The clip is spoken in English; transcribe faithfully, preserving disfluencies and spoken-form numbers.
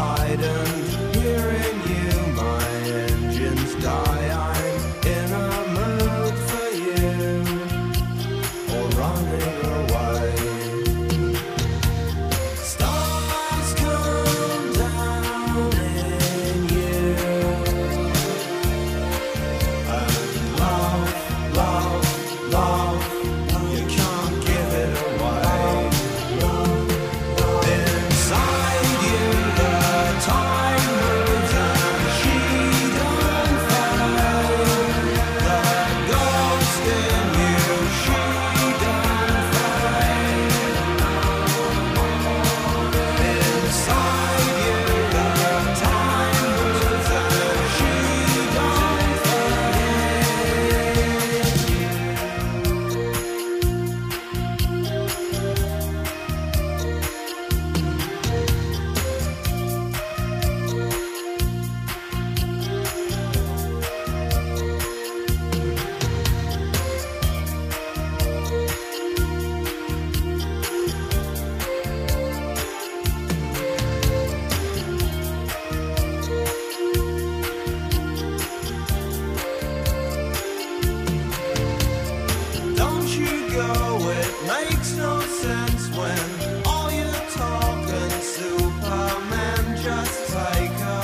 inside and hearing you, my engines die. I'm in a mood for you, or running away. Stars come down in you, and love, love, love, you can't give it away. Inside you the time moves and she don't fade. The ghost in you, she don't fade. Inside you the time moves and she don't Don't you go, it makes no sense when all you talk and Superman just take a